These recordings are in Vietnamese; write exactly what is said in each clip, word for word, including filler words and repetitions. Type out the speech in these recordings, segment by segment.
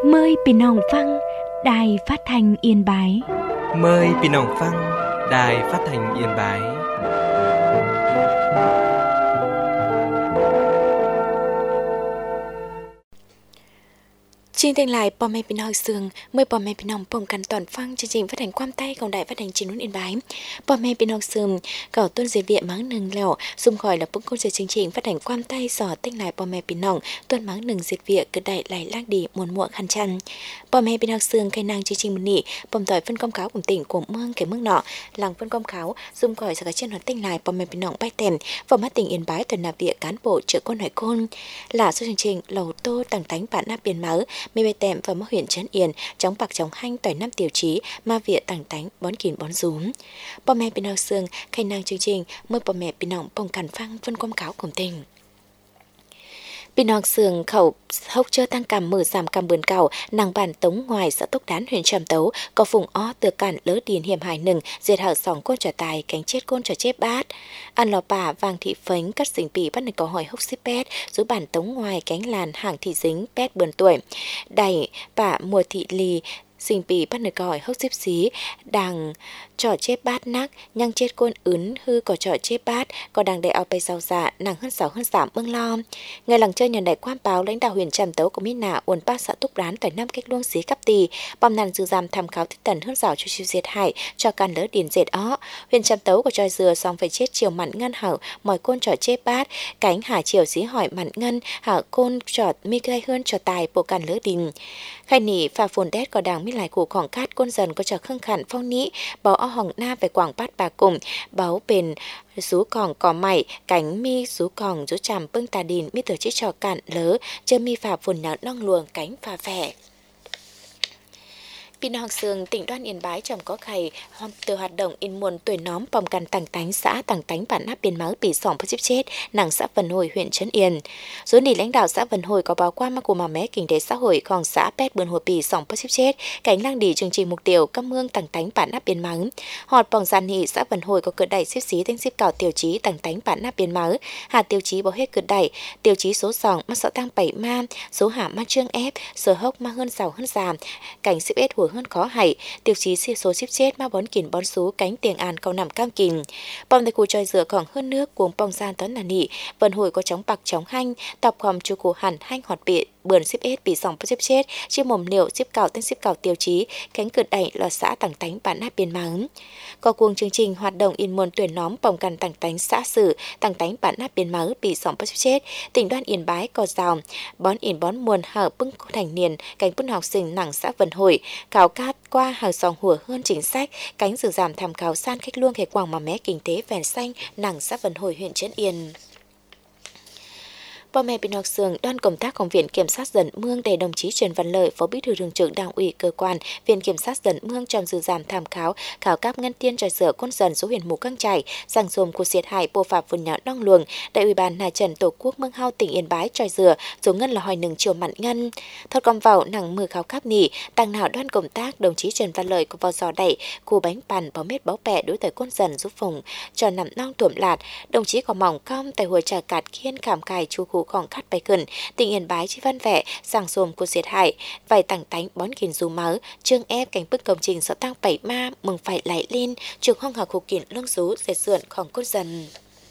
Mờiพี่น้องฟังđài phát thanh Yên Bái. Mời พี่น้องฟัง Đài Phát thanh Yên Bái. Chương trình lại bò mẹ bình hỏi sương mời bò mẹ bình hồng bồng cắn toàn phăng chương trình phát hành quam tayของđài phát hành chín Yên Bái. Bò mẹ bình hỏi sương cầu tuân giới viện mắng nừng lẻo xung khỏi là bức công sự chương trình phát hành quam tay sò tinh lại bò mẹ bình hồng tuân mắng nừng diệt viện cứ đại lại lác đi muôn muộn khăn chăn. Bò mẹ bình hỏi sương khai năng chương trình một nị bầm tỏi phân công cáo của tỉnh của mương cái mức nọ làng phân công cáo xung khỏi sẽ cả trên hoạt tinh lại bò mẹ bình hồng bay tèm vào mắt tỉnh Yên Bái tuần nạp viện cán bộ trợ con hỏi côn là số chương trình lầu tô tầng tánh bản nắp biển máu mê bê tèm và mô huyện Trấn Yên chống bạc chống hanh tỏi năm tiêu chí ma viện tàng tánh bón kín bón rúm. Bò mẹ bình hồng sương khai năng chương trình mời bò mẹ bình hồng bồng cản phăng phân công cáo cùng tỉnh. Bình hồng sương khẩu hốc chơ tăng cằm mở giảm cằm bướn cầu nàng bản tống ngoài xã tốc đán huyện Trầm Tấu có phùng ó từ cản lỡ điền hiểm hải nừng diệt hở sòng côn trò tài cánh chết côn trò chết bát ăn lò bà vàng thị phánh cắt xình bì bắt được có hỏi hốc xếp pét giữ bản tống ngoài cánh làn hàng thị dính pét bươn tuổi đẩy bà mùa thị lì xình bì bắt được hỏi hốc xếp xí đàng trò chết bát nắc nhăng chết côn ướn hư có trò chết bát có đang để ao bay rau dạ nàng hơn sáu hơn giảm mương lo ngày làng chơi nhận đại quan báo lãnh đạo huyện Trầm Tấu của Mỹ Nạ uốn bát xã túc đán tỏi năm cách luông xí cắp tì bom nàn dư giam tham khảo thích tần hơn rào cho siêu diệt hại cho can lỡ điền dệt ó huyện Trầm Tấu của tròi dừa xong phải chết chiều mặn ngân hở mỏi côn trò chết bát cánh hà chiều xí hỏi mặn ngân hở côn trò mi gây hơn trò tài bộ can lỡ đình khai nỉ pha phồn đét có đảng mi lại của khoảng cát côn dần có trò khăng khẳng phong nĩ báo o hồng na về quảng bát bà cùng báo bền rú còn cỏ mày cánh mi rú còn rú chàm bưng tà đìn mi từ chiếc trò cạn lớ chơ mi phà phồn nhão nong luồng cánh phà vẻ. Bình hồng sương tỉnh Đoan Yên Bái trầm có khầy từ hoạt động in muôn tuổi nóm bồng cằn tàng tánh xã tàng tánh bản nắp biên máu bị sỏng chết chết nàng xã Vân Hồi huyện Trấn Yên. Rồi nỉ lãnh đạo xã Vân Hồi có báo qua mà của mà mé kinh tế xã hội còn xã pet bươn hồi bị sỏng chết chết cánh lang đi chương trình mục tiêu cam mương tàng tánh bản nắp biên máu. Họt bồng gian nỉ xã Vân Hồi có cử đẩy xếp xí thanh xếp cào tiêu chí tàng tánh bản nắp biên máu. Hà tiêu chí bảo hết cử đẩy tiêu chí số sỏng mà sợ tăng bảy ma số hạ ma trương ép số hốc ma hơn giàu hơn giảm cảnh xếp ết hùa hơn khó hay tiêu chí xì số xếp chết ma bón kìn bón sú cánh tiền an câu nằm cam kìn bom tại khu tròi dừa còn hơn nước cuồng bong gian toán là nị Vân Hồi có chóng bạc chóng hanh tập khom chu cổ hẳn hanh hoạt bị bươn xếp ết bị sòng xếp chết chiếc mồm liều xếp cào tên xếp cào tiêu chí cánh cử đẩy là xã tàng tánh bản nắp biên mắng có cuồng chương trình hoạt động in muôn tuyển nóm bồng cằn tàng tánh xã sử tàng tánh bản nắp biên mắng bị sòng xếp chết tỉnh Đoan Yên Bái có rào bón in bón muôn hở bưng thành niên cánh bún học sinh nặng xã Vân Hồi khảo cát qua hàng sòng hùa hơn chính sách cánh dự giảm tham khảo san khách luông hệ quảng mà mé kinh tế vèn xanh nặng xã Vân Hồi huyện Trấn Yên. Bò mẹ bình học sương đoàn công tácของviện kiểm sát dần mương để đồng chí Trần Văn Lợi phó bí thư thường trực đảng ủy cơ quan viện kiểm sát dần mương trong dự giảm tham khảo khảo cáp ngân tiên tròi dừa côn dần số huyện mù căng chảy giang dồm của diệt hại bộ phạm vườn nhỏ đong luồng đại ủy ban Hà Trần tổ quốc mương hao tỉnh Yên Bái tròi dừa số ngân là hỏi nừng chiều mặn ngân thật còn vào nặng mưa khảo cáp nỉ tăng nào đoàn công tác đồng chí Trần Văn Lợi có vào giò đẩy khu bánh bàn báo mết báo bẹ đối tới côn dần giúp phùng cho nằm nong tuộm lạt đồng chí có mỏng cong tại hồi trà cạt khiên cảm cài chu khu còn khát bay gần tỉnh Yên Bái chỉ văn vẻ giang dồm của diệt hại vài tàng tánh bón kìn dù máu trương ép cánh bức công trình sợ tăng bảy ma mừng phải lại lên trường hoang học hục kiện lương rú dệt sườnของcốt dần.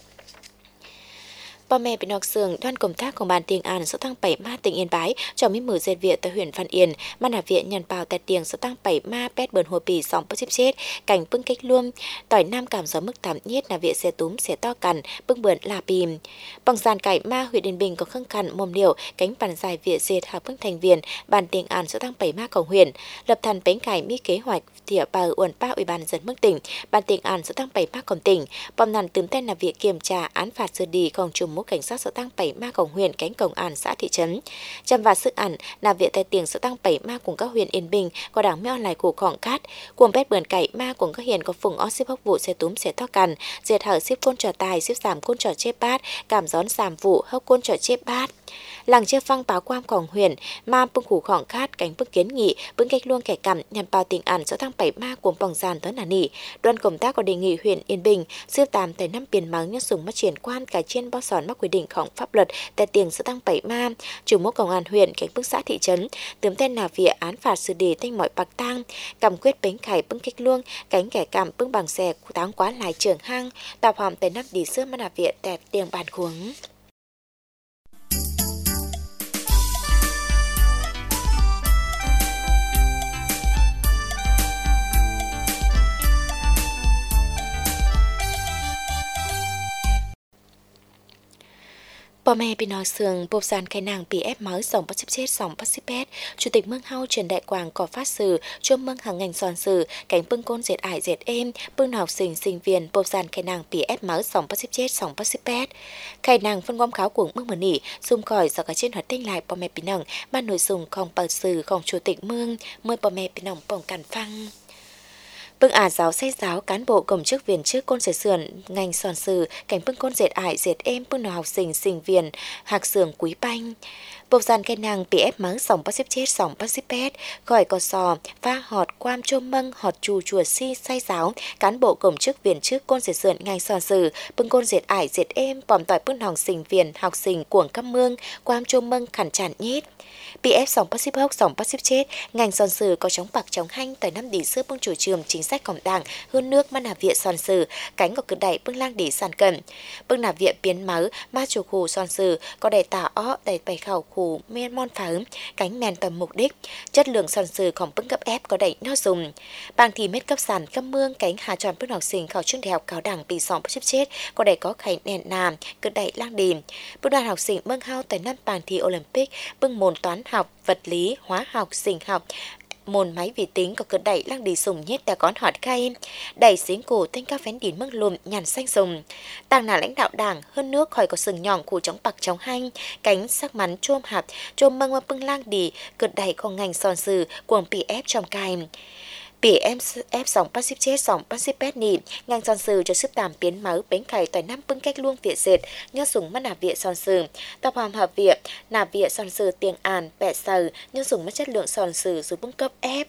Bò mẹ bình học sương đoàn công tác của ban tiền an xã tăng bảy ma tỉnh Yên Bái cho mỹ mở dệt viện tại huyện Văn Yên mà nà viện nhận bào tại tiền xã tăng bảy ma pet bờn hồ bì sòng bớt xếp chết cảnh bưng cách luôn tỏi nam cảm gió mức thảm nhiết là viện xe túm xe to cằn bưng bờn là bìm bằng dàn cải ma huyện Yên Bình có khăng khăn mồm liều cánh bàn dài viện dệt hà bưng thành viên ban tiền an xã tăng bảy ma cầu huyện lập thành bánh cải mỹ kế hoạch tỉa bà uẩn ba ủy ban dân mức tỉnh ban tiền an xã tăng bảy ma còn tỉnh bom nàn tấm tên là viện kiểm tra án phạt sơ đi còn trùm mũ cảnh sát sở tăng bảy ma cổng huyện cánh cổng an xã thị trấn chăm và sức ẩn là viện tại tiền sở tăng bảy ma cùng các huyện Yên Bình có đảng meo lại của khoảng cát cuồng bét bờn cày ma cùng các huyện có phùng ó xếp hốc vụ xe túm xe to cằn diệt hở xếp côn trò tài xếp giảm côn trò chép bát cảm gión giảm vụ hốc côn trò chép bát làng chưa phăng báo quamของhuyện ma bưng khủ khỏng khát cánh bưng kiến nghị bưng cách luôn kẻ cầm nhằm bao tình ảnh số tháng bảy ma của bỏng giàn tới nà nỉ đoàn công tác có đề nghị huyện Yên Bình xưa tàm tại năm biển mắng nhân sùng mất triển quan cải chiên bao sòn mắc quy địnhของpháp luật tại tiền số tháng bảy ma chủ mốc công an huyện cánh bưng xã thị trấn tướng tên là vỉa án phạt xử đề thanh mọi bạc tang cầm quyết bánh khải bưng cách luôn cánh kẻ cầm bưng bằng xe táng quá lại trường hang tạp hòm tại năm đi xưa mà là viện đẹp tiền bàn cuống. Bò mẹ bị nói sườn bột sàn khai nàng bị ép mới sòng bắt chết sòng bắt xếp pét chủ tịch Mương Hau Trần Đại Quang có phát sử cho mương hàng ngành giòn sử cánh bưng côn dệt ải dệt êm bưng học sinh sinh viên bột sàn khai nàng bị ép mới sòng bắt xếp chết sòng bắt xếp pét khai nàng phân gom kháo cuồng mương mờ nỉ xung khỏi do cả trên hoạt tinh lại bò mẹ bị nòng ban nội dung không bờ sửของchủ tịch mương mời bò mẹ bị nòng bỏng cản phăng. Bưng ả giáo sách giáo cán bộ công chức viên chức côn dệt sườn ngành sòn sử cảnh bưng côn dệt ải dệt êm bưng nào học sinh sinh viên hạc sườn quý banh bột dàn cây nàng bị ép mắng sòng bắt xếp chết sòng bắt xếp pét gọi có sò pha họt quam chôm mâng họt chù chùa si say giáo cán bộ công chức viên chức côn dệt sườn ngành sòn sử bưng côn dệt ải dệt êm bòm tỏi bưng học sinh viên học sinh cuồng căm mương quam chôm mâng khẩn chản nhít pê ép sòng bắt xếp hốc sòng bắt xếp chết ngành sòn sử có chống bạc chống hanh tới năm đỉ xưa bưng chủ trường chính sáchของđảng hơn nước mà nà viện sòn sử cánh có cứ đẩy bưng lang đỉ sàn cẩn bưng nà viện biến máu ma chủ khủ sòn sử có đẩy tả ó đẩy bày khẩu khủ men mon phá cánh men tầm mục đích chất lượng sòn sửของbưng cấp ép có đẩy nó dùng bang thì mét cấp sàn cấp mương cánh hà tròn bưng học sinh khảo trường đại học cao đẳng bị sòng bắt xếp chết có đẩy có khải nền nàm cứ đẩy lang đỉ bưng đoàn học sinh Mương Hau tại năm bang thi Olympic bưng môn toán học vật lý hóa học sinh học môn máy vi tính có cứ đẩy lang đi sùng nhất ta con hot khay đẩy xiếng cổ tên các phén đín mương lùm nhàn xanh sùng tàng là lãnh đạo đảng hơn nước khỏi có sừng nhọn của chống bạc chống hanh cánh sắc mắn chôm hạt chôm măng mà bưng lang đi cứ đẩy con ngành sòn sử cuồng pê ép trong cài pê ép sòng bắt xếp chết sòng bắt xếp pét nỉ ngành sòn sử cho sức tàm biến máu bánh khải tại năm bưng cách luông viện dệt nhớ sùng mất nạp viện sòn sử tập hòm hợp viện nạp viện sòn sử tiền àn bẹ sờ nhớ sùng mất chất lượng sòn sử dù bưng cấp ép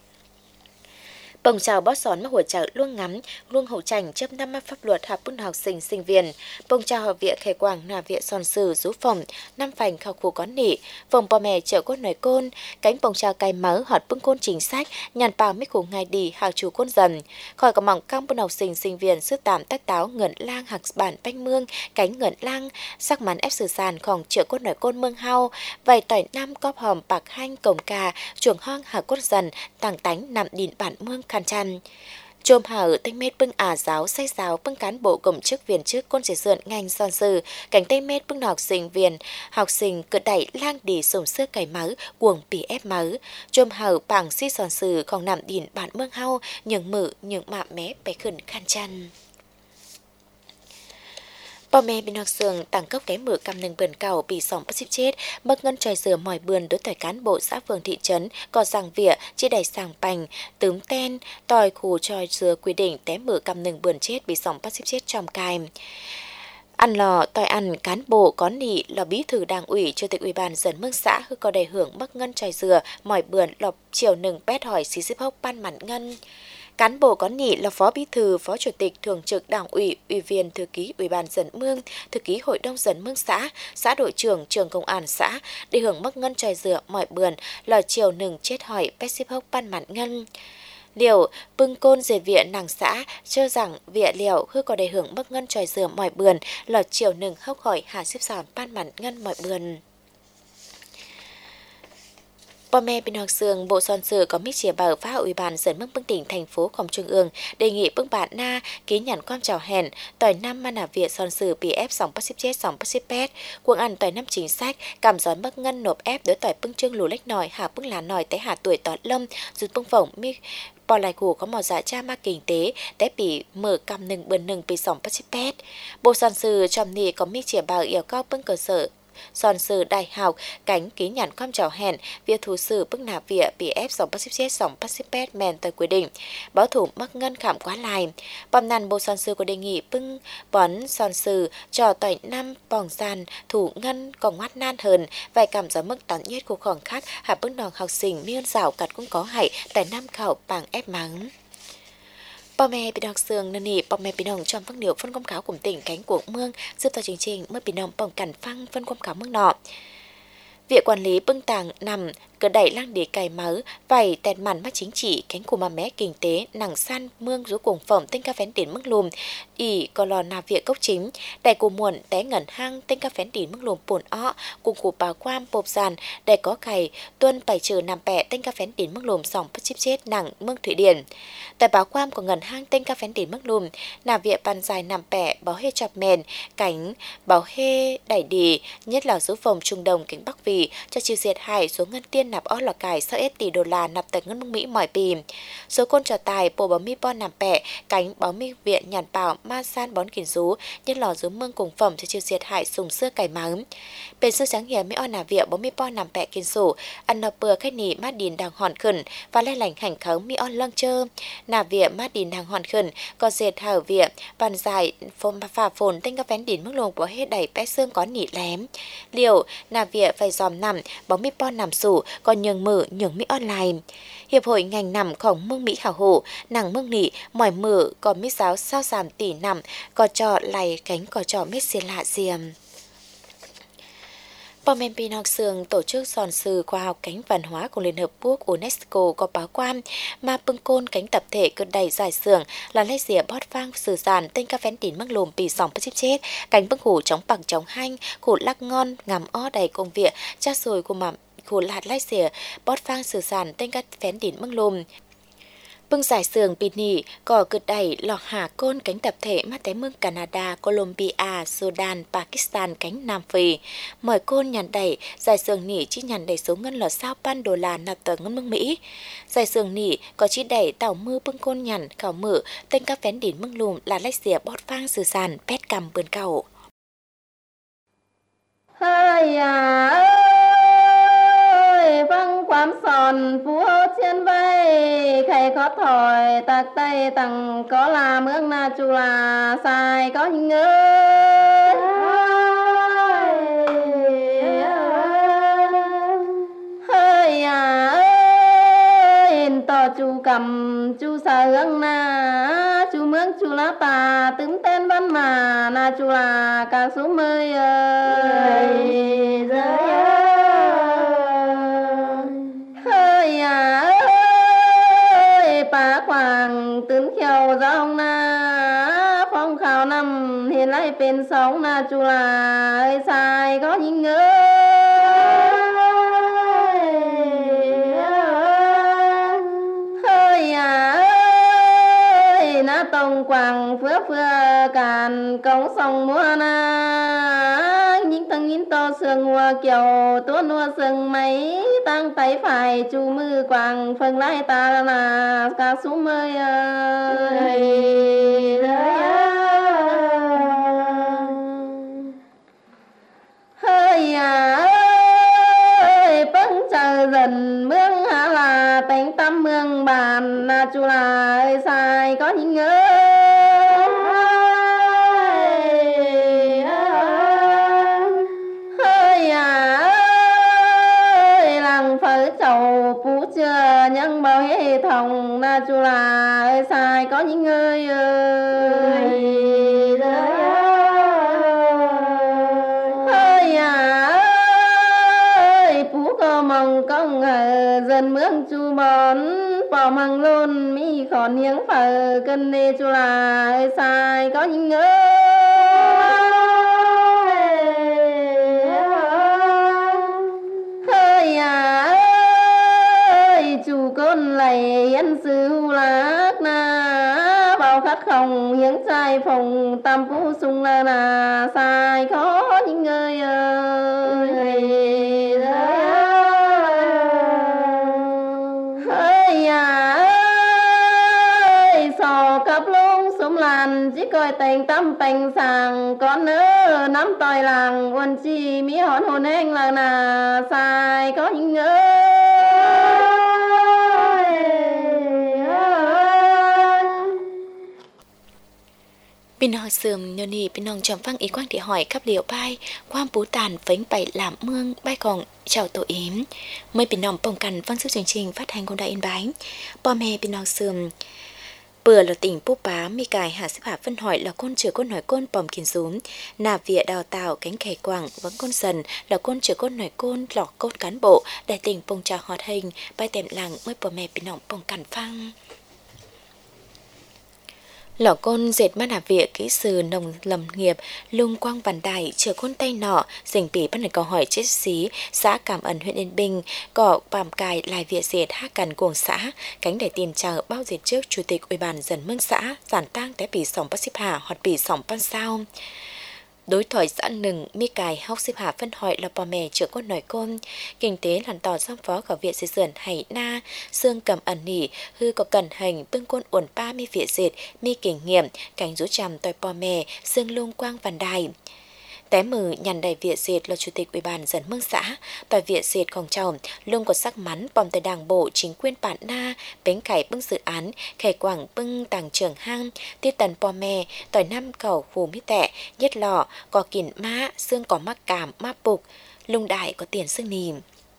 bồng chào bó xón mà hỗ trợ luôn ngắm luôn hậu trành chấp năm pháp luật học bưng học sinh sinh viên bồng chào hợp viện khề quảng nà viện sòn sử rú phòng năm phành khảo khu có nỉ vòng bò mè chợ cốt nổi côn cánh bồng chào cài mớ họt bưng côn chính sách nhàn bào mấy khủ ngày đi hào chủ côn dần khỏi có mỏng căng bưng học sinh sinh viên sức tạm tác táo ngẩn lang hạc bản banh mương cánh ngẩn lang sắc mắn ép sử sànของchợ cốt nổi côn Mương Hau vầy tỏi năm cóp hòm bạc hanh cổng cà chuồng hong hạc cốt dần tàng tánh nằm đìn bản mương khăn chăn chôm hở tây mét bưng ả giáo say giáo bưng cán bộ công chức viên chức côn dệt sườn ngành sòn sử cảnh tây mét bưng học sinh viên học sinh cứ đẩy lang đi sùng xưa cày máu cuồng pê ép máu chôm hở bảng si sòn sử còn nằm đìn bản Mương Hau nhường mự nhường mạ mé bày khẩn khăn chăn bò mẹ bên học sườn tặng cấp cái mở cầm nâng bườn cầu bị sòng bắt xếp chết mất ngân trời dừa mỏi bườn đối tỏi cán bộ xã phường thị trấn có rằng vỉa chia đẩy sàng bành tướm ten tỏi khủ tròi dừa quy định té mở cầm nâng bườn chết bị sòng bắt xếp chết trong cài ăn lò tỏi ăn cán bộ có nị lò bí thư đảng ủy chủ tịch ủy ban dân mương xã hư có đầy hưởng mất ngân trời dừa mỏi bườn lọc chiều nừng pét hỏi xí xếp hốc ban mặn ngân cán bộ có nị là phó bí thư, phó chủ tịch thường trực đảng ủy, ủy viên thư ký ủy ban dân mương, thư ký hội đồng dân mương xã, xã đội trưởng, trưởng công an xã để hưởng mất ngân trời dừa mọi bườn là chiều nừng chết hỏi pét xếp hốc ban mặn ngân. Liệu bưng côn dệt viện nàng xã cho rằng viện liệu hư có đầy hưởng mất ngân trời dừa mọi bườn là chiều nừng hốc hỏi hà xếp sản ban mặn ngân mọi bườn. Bò mẹ bên học sườn bộ sòn sử có mít chìa bảo phá ủy ban dân mương bưng tỉnh thành phốของtrung ương đề nghị bưng bạn na ký nhận quan chào hẹn tỏi năm man à viện sòn sử pê ép sòng bắt xếp chết sòng bắt xếp pét cuồng ăn tỏi năm chính sách cảm gió mất ngân nộp ép đối tỏi bưng trương lù lách nòi hạ bưng lá nòi tới hạ tuổi tọt lâm rút bưng phỏng mi bò lại củ có màu dạ cha ma kinh tế té bị mở cầm nừng bần nừng bị sòng bắt xếp pét bộ sòn sử trong nì có mít chìa bảo yêu cao bưng cơ sở son sư đại học cánh ký nhận com chào hẹn việc thủ sử bức nạp vỉa bị ép sòng pacific sòng pacific men tới quy định báo thủ mắc ngân khảm quá lại bom nàn bộ son sư có đề nghị bưng bón son sư cho tỏi năm bỏng gian thủ ngân còn ngoát nan hơn vài cảm giác mức tán nhất của khoảng khát hạ bức đòn học sinh miên rào cắt cũng có hại tại năm khảo bằng ép mắng Bà mẹ bị đọc sương nân nỉ bà mẹ bị đồng trong phát liệu phân công cáo của tỉnh cánh của mương giúp tòa chương trình mới bị đồng bỏng cảnh phăng phân công cáo mương nọ. Việc quản lý bưng tàng nằm cờ đẩy lang đế cài máu vảy tẹt màn mắt chính trị cánh của mà mẹ kinh tế nặng san mương rú cuồng phẩm tên ca phén tiền mức lùm ỉ có lò nà việc cốc chính đại của muộn té ngẩn hang tên ca phén tiền mức lùm bồn ó cùng của bà quam bộp giàn đại có cày tuân bảy trừ nằm bẹ tên ca phén tiền mức lùm sòng bắt chip chết nặng mương thủy điển tại bà quam có ngẩn hang tên ca phén tiền mức lùm nà việc bàn dài nằm bẹ báo hê chọc mền cánh báo hê đẩy đì nhất là số phòng trung đồng cánh bắc vì cho chiều diệt hải số ngân tiên nạp ó lò cải sáu tỷ đô la nạp tại ngân nước Mỹ mỏi bìm số côn trò tài bộ báo mi bon nằm bẹ cánh báo mi viện nhàn bảo ma san bón kiển rú nhất lò rú mương cùng phẩm cho chiều diệt hải sùng xưa cải mắng bên sư sáng hiểm mi on nà viện báo mi bon nằm bẹ kiển sủ ăn nợ bừa khách nỉ mát đìn đàng hòn khẩn và lai lành hành khống mi on lăng chơ nà viện mát đìn đàng hòn khẩn có diệt hở viện bàn dài phôm phà phồn tên các vén đìn mức lồng của hết đẩy bé xương có nỉ lém liều nà viện phải dòm nằm báo mi bon nằm sủ còn nhường mở nhường mỹ online hiệp hội ngành nằm khổng mương mỹ hảo hổ nàng mương nỉ mỏi mở còn mỹ giáo sao giảm tỷ nằm có trò lầy cánh có trò mít xiên lạ diềm Bom Pinok Sương tổ chức giòn sư khoa học cánh văn hóa của Liên Hợp Quốc UNESCO có báo quan mà bưng côn cánh tập thể cơn đầy giải xưởng là lấy dìa bót vang sử giàn tên ca phén tín mắc lùm bị sòng bắt chip chết cánh bưng hủ chống bằng chống hanh khủ lắc ngon ngắm ó đầy công việc cha rồi của mầm khủ lạt lấy dìa bót vang sử giàn tên ca phén tín mắc lùm bưng giải sườn bị nỉ, cỏ cực đẩy, lò hạ côn cánh tập thể mắt té mương Canada, Colombia, Sudan, Pakistan cánh Nam Phi. Mời côn nhàn đẩy, giải sườn nỉ chỉ nhàn đẩy số ngân là sao pan đô la nạp tờ ngân mương Mỹ. Giải sườn nỉ có chỉ đẩy tàu mưa bưng côn nhàn, khảo mở, tên các vén đỉnh mương lùm là lách dìa bót phang sử sàn, pét cầm bươn cầu. Hơi à ơi, văng quám sòn phú trên vây, khay khó thổi tạc tay tặng có là mương na chu là sai có nhớ. Hơi à ơi, to chu cầm chu sa hướng na chu mương chu lá tà tứng tên văn mà na chu là cả số mươi ơi hơi à ơi bà quảng tướng kheo rong na phong khảo năm hiện lại bên sống na chu là ơi sai có những ngỡ hơi à ơi na tông quảng phứa phứa càn cống sông mua na những thằng nhìn to sương hoa kiểu tuôn hoa sương mấy tăng tay phải chu mư quảng phần lại ta là ca số mươi ơi hơi à ơi bấn chờ dần mương hạ là tính tâm mương bàn là chu là ơi sai có những ngỡ nhưng bao hệ thống na chu là ơi sai có những người ơi ơi à ơi phú có mong công dân mương chu bón bỏ măng luôn mi còn hiếng phở cân nê chu là ơi sai có những người ơi à chủ con lại yên sư lạc na bao khát không hiến trai phòng tam phú sung là là sai khó những người ơi ơi à ơi sò cặp lông súng làn chỉ coi tình tâm tình sàng con ơi nắm tòi làng quân chi mỹ hòn hồn anh là là sai có những ơi. Bình họ sườm nhờ nì bình hồng chồng phăng ý quang để hỏi khắp liệu bay quang bú tàn phánh bày làm mương bay còn chào tổ yếm mới bình hồng bồng cằn văng sức chương trình phát hành con đại yên bái bò mẹ bình họ sườm bữa là tỉnh búp bá mi cài hạ xếp hạ phân hỏi là con chữa con nói côn bòm kiến rúm nà vịa đào tạo cánh khẻ quảng vẫn con dần là con chữa con nói côn lọ cốt cán bộ đại tỉnh bồng trà hoạt hình bay tèm làng mới bò mẹ bình hồng bồng cằn phăng lọ côn dệt mắt hà vịa kỹ sư nông lâm nghiệp lung quang văn đại chở côn tay nọ dành bỉ bắt được câu hỏi chết xí xã Cảm Ẩn huyện Yên Bình cọ bàm cài lại vịa dệt hát cằn cuồng xã cánh để tiền chờ bao dệt trước chủ tịch ủy ban dần mương xã giản tang té bỉ sòng bát xếp hà hoặc bỉ sòng pan sao đối thoại xã nừng mi cài hóc xếp hạ phân hỏi là bò mẹ chữa con nói côn kinh tế làn tỏ sang phó của viện xây dựng hay na xương cầm ẩn nỉ hư có cần hành bưng côn uẩn ba mi viện dệt mi kinh nghiệm cánh rú trầm tòi bò mẹ xương lung quang văn đài té mừ nhằn đầy viện dệt là chủ tịch ủy ban dần mương xã tòi viện dệtของchồng lung có sắc mắn bòm tại đảng bộ chính quyền bản na bến cải bưng dự án khẻ quảng bưng tàng trưởng hang tiết tần bò mẹ tòi năm cầu phù mít tẹ nhất lọ có kỉn má xương có mắc cảm mắc bục lung đại có tiền xương nìm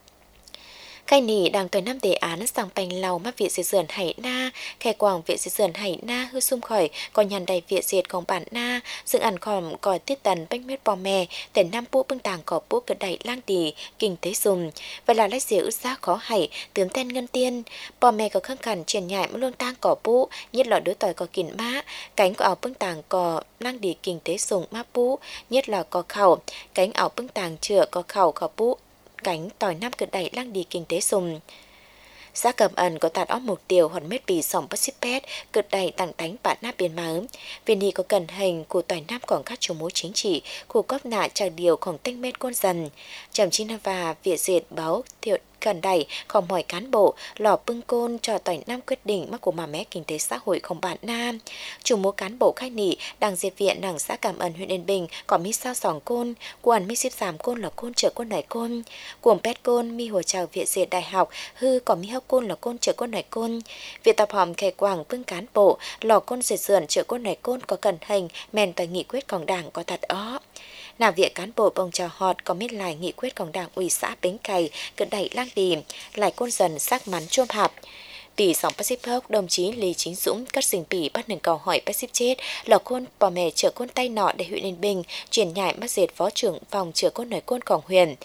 khai nỉ đang tới năm đề án sang bành lầu mắt viện diệt dườn hải na khẻ quảng viện diệt dườn hải na hư xung khỏi còn nhàn đầy viện diệtของbản na dựng ảnh khỏm còi tiết tần bách mét bò mè để năm bố bưng tàng có bố cực đẩy lang tì kinh tế dùng và là lách dĩa ước giá khó hải tướng tên ngân tiên bò mè có khăn khẩn triển nhại mất luôn tang có bố nhất là đối tỏi có kỉn má cánh có ảo bưng tàng có lang đi kinh tế dùng má bố nhất là có khẩu cánh ảo bưng tàng chữa có khẩu có bố cánh tỏi năm cực đẩy lăng đi kinh tế sùng xã Cầm Ẩn có tạt óc mục tiêu hoàn mét bì sòng bất xích pét cực đẩy tăng tánh bản nắp biến máu vì này có cần hành của tỏi năm còn các chủ mối chính trị của cóp nạ trào điềuของtinh mét côn dần chậm chín và viện dệt báo thiệu cần đẩy không hỏi cán bộ lò bưng côn cho tỏi năm quyết định mắc của mà mé kinh tế xã hội không bản nam chủ mối cán bộ khai nỉ đang diệt viện đảng xã Cảm Ẩn huyện Yên Bình có mi sao sòng côn quần mi xếp giảm côn là côn trợ côn nải côn cuồng pet côn mi hồ chào viện dệt đại học hư có mi hốc côn là côn trợ côn nải côn viện tập hòm khẻ quảng bưng cán bộ lò côn dệt dườn trợ côn nải côn có cần hành mèn tại nghị quyếtของđảng có thật ó nào viện cán bộ bồng trò họt có biết lại nghị quyếtของđảng ủy xã Bến Cày cực đẩy lang đi lại côn dần xác mắn chôm hạp Tỷ sóng Pacific đồng chí Lý Chính Dũng cắt sinh bỉ bắt nền cầu hỏi Pacific chết lò côn bò mè chở côn tay nọ để huyện Yên Bình chuyển nhại bắt dệt phó trưởng phòng chở côn nói cônของhuyền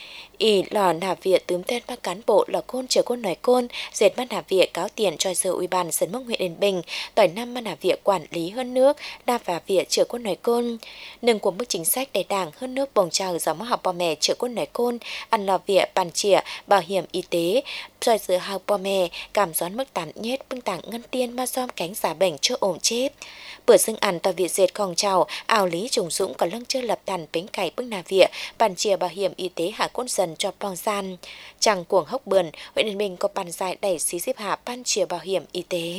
ý lò nà viện tướm tên bác cán bộ lò côn chở côn nói côn dệt bắt nà viện cáo tiền cho giờ ủy ban dân mốc huyện Yên Bình tỏi năm bắt nà viện quản lý hơn nước đa và viện chở côn nói côn nâng của mức chính sách để đảng hơn nước bồng trào giáo mốc học bò mè chở côn nói côn ăn lò viện bàn chỉa bảo hiểm y tế rồi giữa học bò mè cảm gión mức tán nhét bưng tảng ngân tiên ma dom cánh giả bệnh cho ổn chết bữa xưng ăn tòa viện dệtของtrào ảo lý trùng dũng có lăng chưa lập đàn bến cày bưng nà viện bàn chỉa bảo hiểm y tế hạ côn dần cho bong gian chẳng cuồng hốc bườn huyện Yên Bình có bàn giải đẩy xí xếp hạ ban chìa bảo hiểm y tế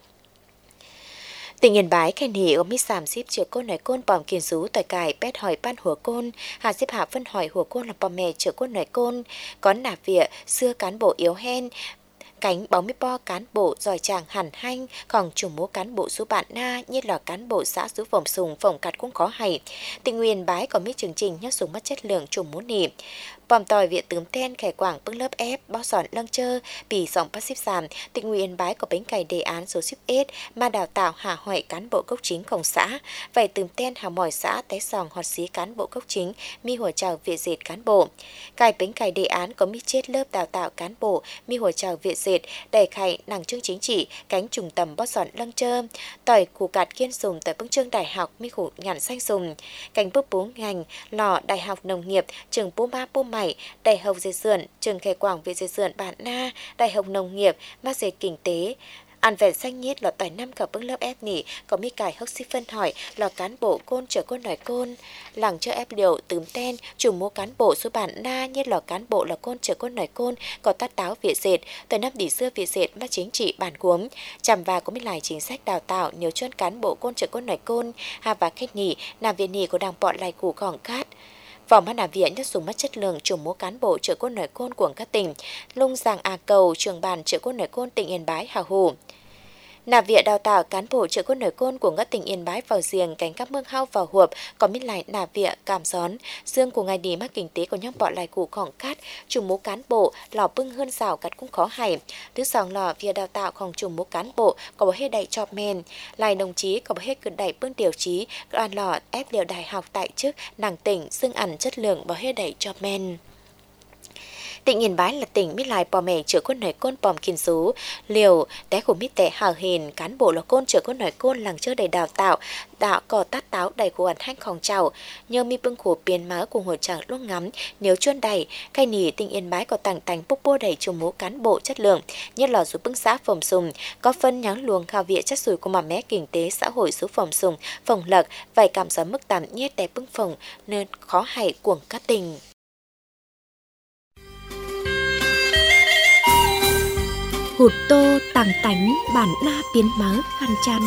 tỉnh Yên Bái khen hỉ ở mít sàm xếp chữa côn nói côn bòm kiên rú tỏi cài pét hỏi ban hùa côn hạ xếp hạ phân hỏi hùa côn là bò mè chữa côn nói côn có nạp viện xưa cán bộ yếu hen cánh bóng mi po cán bộ giỏi chàng hẳn hanh còn chủ mố cán bộ số bạn na như là cán bộ xã số phòng sùng phòng cắt cũng có hay tỉnh Yên Bái có mấy chương trình nhắc súng mất chất lượng chủ mố nỉ bòm tỏi viện tướng ten khẻ quảng bưng lớp ép bao sòn lăng chơ bì sòng bắt xếp giảm tỉnh Yên Bái có bến cày đề án số xếp ết mà đào tạo hạ hỏi cán bộ cốc chínhของxã vậy tướng ten hà mỏi xã té sòng hoạt xí cán bộ cốc chính miหัวchào viện dệt cán bộ cài bến cày đề án có mi chết lớp đào tạo cán bộ miหัวchào viện dệt đầy khải nàng chương chính trị cánh trùng tầm bót sòn lăng chơ tỏi củ cạt kiên dùng tại bưng chương đại học mi khủ nhàn xanh dùng cánh bước bốn ngành lò đại học nông nghiệp trường bô ma bô mày đại học dệt dườn trường khẻ quảng viện dệt dườn bản na đại học nông nghiệp mát dệt kinh tế An vẹn xanh nhiết là tỏi năm cả bưng lớp ép nỉ, có mi cải hốc xí phân hỏi là cán bộ côn trở côn nói côn. Làng cho ép liều tướm ten, chủ mua cán bộ số bản na nhiết là cán bộ là côn trở côn nói côn, có tát táo viện dệt, tỏi năm đỉ xưa viện dệt mà chính trị bản cuống. Chằm và có mi lại chính sách đào tạo nhiều chuyên cán bộ côn trở côn nói côn, hà và khách nỉ, nà viện nỉ của đảng bọn lại củ gỏng cát. Vòng mắt nà viện nhất dùng mắt chất lượng chủ múa cán bộ trợ côn nói côn của các tỉnh, Lung Giàng A Cầu, trường bản trợ côn nói côn tỉnh Yên Bái, Hà Hồ. Nà viện đào tạo cán bộ trợ côn nói côn của các tỉnh Yên Bái vào riêng cánh các mương hao vào huộp, có mít lại nà viện cảm gión, dương của ngày đi mắc kinh tế của nhóm bọn lại củ khỏng cát, chủ múa cán bộ, lò bưng hơn rào cắt cũng khó hay. Thứ sòng lò viện đào tạoของchủ múa cán bộ, có bảo hết đầy chọp men, lại đồng chí có bảo hết cực đầy bưng điều chí, đoàn lò ép liều đại học tại chức, nàng tỉnh, xương ẩn chất lượng bảo hết đầy chọp men. Tỉnh Yên Bái là tỉnh mít lại bò mẹ chữa côn nói côn bòm kiên số, liều té của mít tệ hào hền, cán bộ là côn chữa côn nói côn làng chơi đầy đào tạo, đạo cò tát táo đầy của ẩn hanh khòng chào, nhờ mi bưng khổ biến máu cùng hồi chẳng lúc ngắm, nếu chuyên đầy, cây nỉ tỉnh Yên Bái có tàng tành bốc bô đầy chủ mũ cán bộ chất lượng, nhất là số bưng xã phòng sùng, có phân nháng luồng khao viện chất sủi của mà mé kinh tế xã hội số phòng sùng, phòng lật, vài cảm gió mức tạm nhiết đầy bưng phòng, nên khó hay cuồng các tỉnh. Hụt tô tàng tánh bản na biến mớ khăn chăn.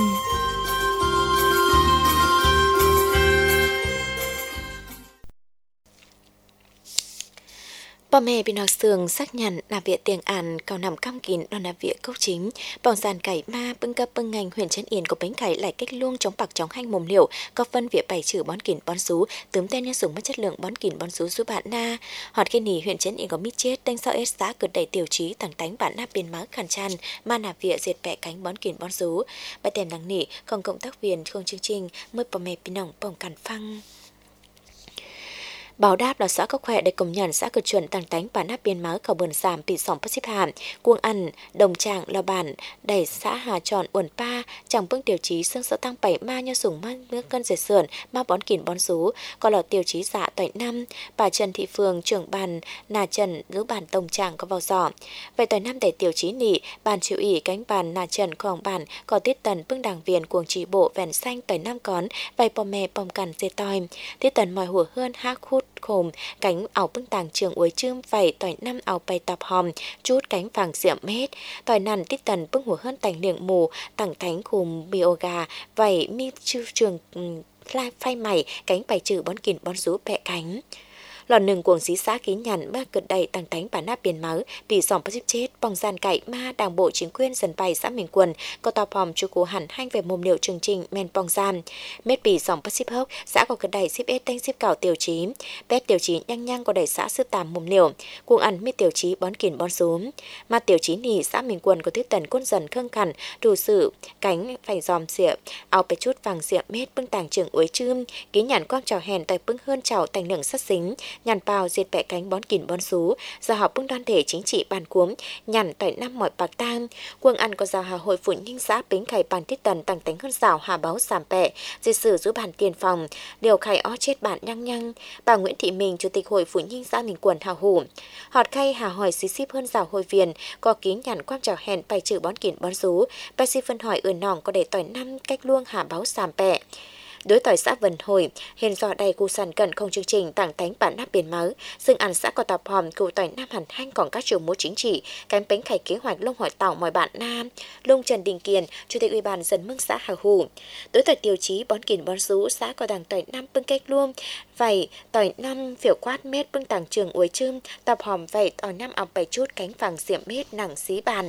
Bà mẹ bị nó sường xác nhận là viện tiền ản cao nằm cam kín đó là viện câu chính. Bỏng giàn cải ma bưng cấp bưng ngành huyện Trấn Yên của bánh cải lại cách luông chống bạc chống hanh mồm liều, có phân viện bảy chữ bón kín bón sú, tướm tên nhân sủng mất chất lượng bón kín bón sú giúp bạn na. Họt cái nỉ huyện Trấn Yên có mít chết tên sao ết giá cực đầy tiểu trí tàng tánh bạn na biến má khăn chăn, mà nà viện diệt bẹ cánh bón kín bón sú. Bài tèm đăng nỉ còn cộng tác viên không chương trình mới bà mẹ bị nỏng bỏng cản phăng. Bảo đáp là xã có khỏe để công nhận xã cực chuẩn tăng tánh bản áp biên máu khẩu bờn giảm bị sỏng phát xếp hàm, cuông ăn, đồng trạng là bản, đẩy xã Hà Tròn uẩn pa, chẳng bưng tiêu chí xương sợ tăng bảy ma nho sủng ma nước cân dệt sườn, ma bón kín bón sú, còn là tiêu chí dạ tỏi năm, bà Trần Thị Phương trưởng bàn, nà Trần giữ bản đồng trạng có vào giỏ. Vậy tỏi năm để tiêu chí nị, bàn chịu ỉ cánh bàn nà Trần khoảng bản, có tiết tần bưng đảng viên cuồng chỉ bộ vẹn xanh tỏi năm cón, vài bò mè bòm cằn dệt tỏi, tiết tần mòi hùa hơn hát khút khồm cánh ảo bưng tàng trường uối chươm vảy tỏi năm ảo bày tập hòm chút cánh vàng diệm mét tỏi nằn tít tần bưng hùa hơn tành liệng mù tàng cánh khùm bioga vảy mi chư trường lai phai mày cánh bài trừ bón kín bón rú bẹ cánh. Lò nừng cuồng xí xã ký nhằn ba cực đầy tăng tánh bản nắp biển máu bị dòng bắt chết bong gian cậy ma đảng bộ chính quyền dần bày xã Minh Quần có tàu hòm chú cố hẳn hanh về mồm liệu chương trình men bong gian mét bị dòng bắt xếp hốc xã có cực đầy xếp ết tanh xếp cảo tiêu chí bét tiêu chí nhăng nhăng có đầy xã sư tàm mồm liệu cuồng ăn mét tiêu chí bón kín bón xuống mà tiêu chí nỉ xã Minh Quần có thiết tần côn dần khương khẩn đủ sự cánh phải dòm xịa áo phải chút vàng xịa mét bưng tàng trường uối chươm ký nhàn quang trào hèn tại bưng hơn trào thành nưởng sắt xính nhàn bào diệt bẹ cánh bón kín bón sú giờ học bưng đoàn thể chính trị bàn cuống nhàn tỏi năm mọi bạc tang quân ăn có giao hà hội phụ nhinh xã bính khải bàn tiết tần tăng tánh hơn rào hà báo giảm bẹ diệt sử giữ bàn tiền phòng điều khải ó chết bản nhăng nhăng bà Nguyễn Thị Minh chủ tịch hội phụ nhinh xã Minh Quần hào hủ họt khay hà hỏi xí xíp hơn rào hội viên có ký nhàn quang trào hèn bài trừ bón kín bón sú bài xí phân hỏi ươn nòng có để tỏi năm cách luông hà báo giảm bẹ đối tỏi xã Vân Hồi hiện do đầy cụ sản cận không chương trình tảng tánh bản nắp biển máu dương ăn xã có tập hòm cụ tỏi nam hẳn hanh còn các trường múa chính trị cánh bánh khải kế hoạch lông hỏi tàu mọi bạn nam lông Trần Đình Kiền chủ tịch ủy ban dân mương xã Hà Hủ đối tỏi tiêu chí bón kín bón sú xã có đảng tỏi năm bưng cách luôn vảy tỏi năm phiểu quát mét bưng tảng trường uối chươm tập hòm vảy tỏi năm ọc bảy chút cánh vàng diệm mét nặng xí bàn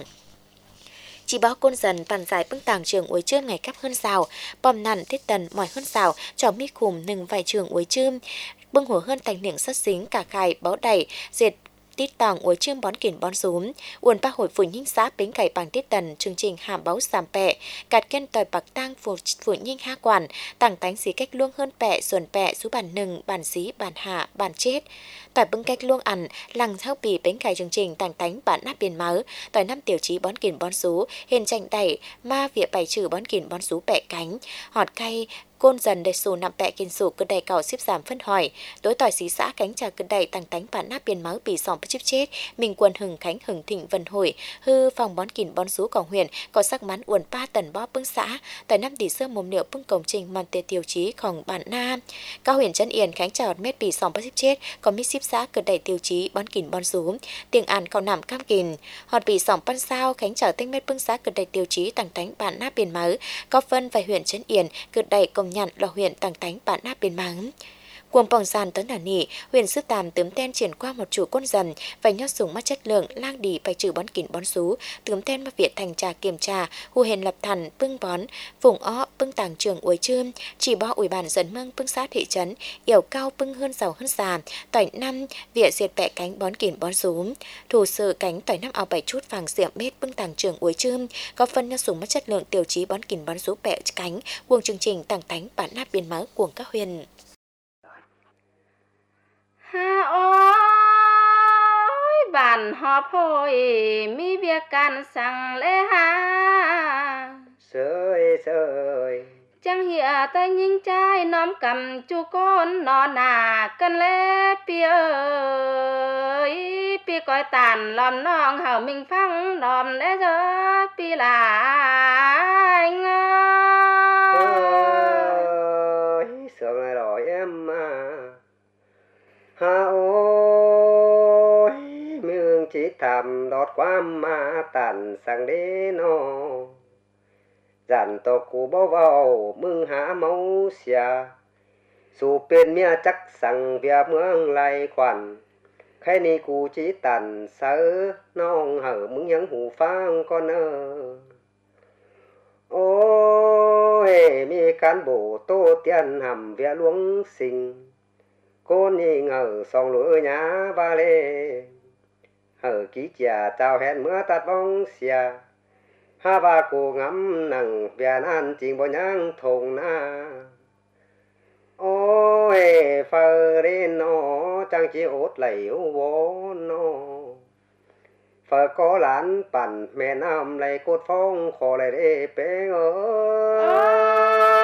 chỉ báo côn dần bàn giải bưng tàng trường uối chươm ngày cắp hơn rào bom nằn tiết tần mỏi hơn rào cho mi khùm nừng vài trường uối chươm bưng hổ hơn thành niệm sắt xính cả khai báo đẩy diệt tít tàng uối chươm bón kín bón súm uồn ba hội phụ nhinh xã bính cải bằng tiết tần chương trình hàm báo giảm pẹ cạt kiên tỏi bạc tang phụ phụ nhinh ha quản tàng tánh xí cách luông hơn pẹ xuân pẹ sú bản nừng bản xí bản hạ bản chết tỏi bưng cách luông ăn lằng thao bì bánh cải chương trình tàng tánh bản nắp biển máu tỏi năm tiểu chí bón kín bón sú hiện tranh đẩy ma vỉa bày trừ bón kín bón sú bẹ cánh họt cay côn dần đầy sù nằm bẹ kiên sù cơ đầy cầu xếp giảm phân hỏi tối tỏi xí xã cánh trà cơ đầy tăng tánh bản nát biên máu bị sòng chip chết mình quân hừng khánh hừng thịnh vân hồi hư phòng bón kìn bón sú cổng huyền có sắc mắn uẩn ba tần bó bưng xã tại năm tỷ sơ mồm niệu bưng công trình màn tê tiêu chíของbản na cao huyền chân yên khánh trà mét bị sòng chip chết có mít xếp xã cơ đầy tiêu chí bón kìn bón sú tiếng an cầu nằm cam kìn họt bị sòng pan sao khánh trà tinh mét bưng xã cơ đầy tiêu chí tăng tánh bản nát biên máu có phân và huyện chân yên cơ đầy công nhận là huyện tăng tánh bản nát biên máng. Cuồng bỏng sàn tấn đà nỉ, huyện sư tàm tướm ten chuyển qua một chủ côn dần, và nhót súng mắt chất lượng, lang đi phải trừ bón kín bón sú, tướm ten mà viện thành trà kiểm trà, hù hền lập thần, bưng bón, vùng ó, bưng tàng trường uối trươm, chỉ bỏ ủy bàn dần mương bưng xã thị trấn, yểu cao bưng hơn giàu hơn già, tỏi năm, viện diệt bẹ cánh bón kín bón sú, thủ sự cánh tỏi năm áo bảy chút vàng diệm bết bưng tàng trường uối trươm, có phân nhót súng mắt chất lượng tiêu chí bón kín bón sú bẹ cánh, cuồng chương trình tàng tánh bản nát biên máu cuồng các huyền. Ha ôi bàn họp hội mi việc can sang lễ ha sơi sơi chẳng hiểu tay nhìn trai nóm cầm chu con nó nà cân lễ pi ơi pi coi tàn lòm nong hảo mình phăng lòm lễ gió pi là anh ơi sướng này rồi em à. Ha ôi mương chỉ thầm đọt qua mà tàn sang đế nó dàn to cụ bao vào mương há máu xìa dù bên mía chắc sang vía mương lại khoản khai ni cụ chỉ tàn sớ nong hở mương nhắn hủ phang con ơ ôi mi cán bộ tô tiền hầm vía luống sinh cô nhị ngờ song lúa nhá ba lê hở ký chả chào hẹn mưa tạt bóng xìa ha ba cô ngắm nằng việt an chỉnh bao nhang thùng na ôi phơ đến nó chẳng chỉ ốt lấy vô nó phơ có lán bản mẹ nam lấy cốt phong khó lại để bé ơi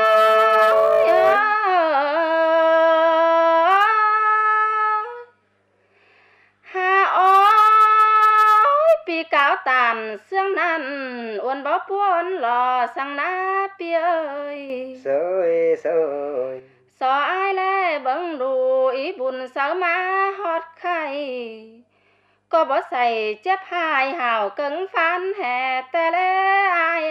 cáo tàn xương năn uốn bó buôn lò sang ná pi ơi sơi sơi so ai lê bâng đủ ý buồn sáu má hót khay có bó giày chép hai hào cứng phán hè tê lê ai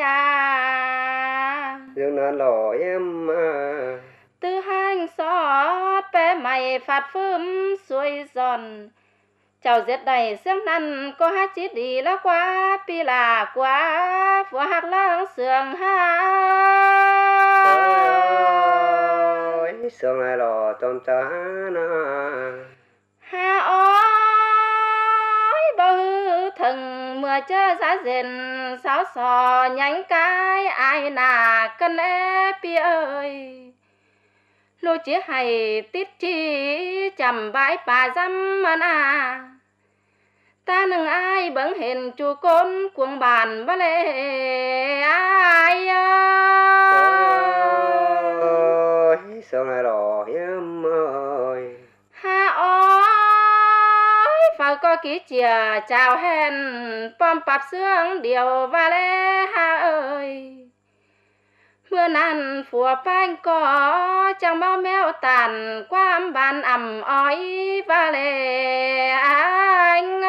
à dương nan lò em à tư hành xót bé mày phạt phơm xuôi giòn chào giết đầy xương năn có hát chít đi lá quá pi là quá vừa hát lăng sườn ha ôi sương này lò tôm cha na ha ôi bao hư thần mưa chớ giá dền sáo sò nhánh cái ai nà cân lẽ pi ơi lô chỉ hay tít chi chầm bãi bà dăm mà na ta nâng ai bấn hình chu côn cuồng bàn và lệ ai ơi sương này lò em ơi ha ôi phải có ký chìa chào hẹn pom pạp xương điều và lệ ha ơi mưa nàn phùa phanh có chẳng bao mèo tàn qua âm bàn ẩm ói và lệ anh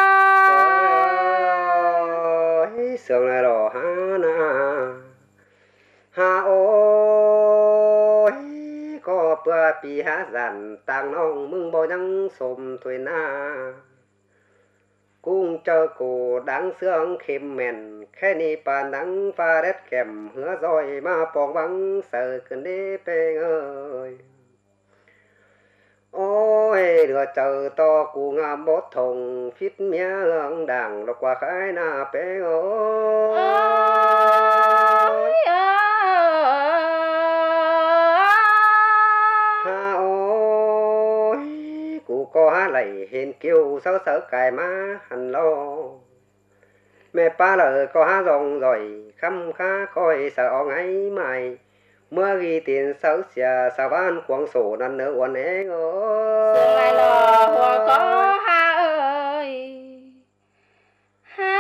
ơi sương này lò ha na ha ôi có bữa pi há dàn tàng nong mưng bao nhang xồm thuê na cung chờ cổ đáng sương khêm mèn khe ni pa nắng pha đét kèm hứa rồi mà bong băng sợ cơn đế bê ơi ôi đưa chờ to cụ ngam bốt thùng phít mía hương đàng đọc qua khai na bê ơi ha ôi cụ có há lầy hiền kiều sớ sớ cài má hẳn lo mẹ ba lời có há rong rồi khăm khá coi sợ ngay mày mưa ghi tiền sáu xìa sa van quang sổ năn nở uốn é ngô sương lại lò hồ có ha ơi ha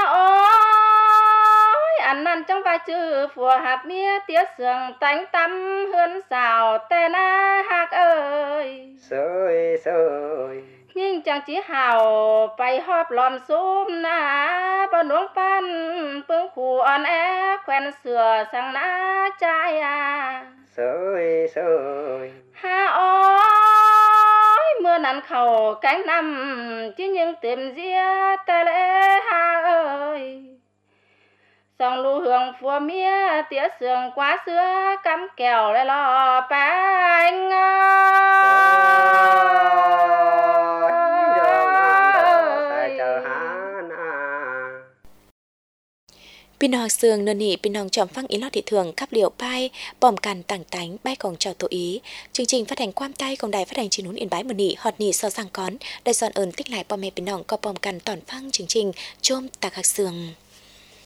ôi ăn năn trong vai chữ phùa hạt mía tía sương tánh tâm hươn xào tê na hạc ơi sơi sơi nhưng chẳng chỉ hào bay hóp lòm xúm na bao nuông pan phương khu on é quen sửa sang na trai à sơi sơi ha ôi mưa nắng khẩu cánh năm chỉ những tìm ria tê lễ ha ơi song lưu hương phùa mía tía sương quá xưa cắm kèo lại lò bánh Pin hò sương nân nị pin hòng chòm phăng ý lọt thị thường khắp liệu bay bòm càn tảng tánh bay còn chào tổ ý chương trình phát hành quam tay còn đài phát hành chín nún yên bái một nị họt nị so sang con đại son ơn tích lại bòm mẹ pin hòng có bòm càn tỏn phăng chương trình chôm tạc hạc sương.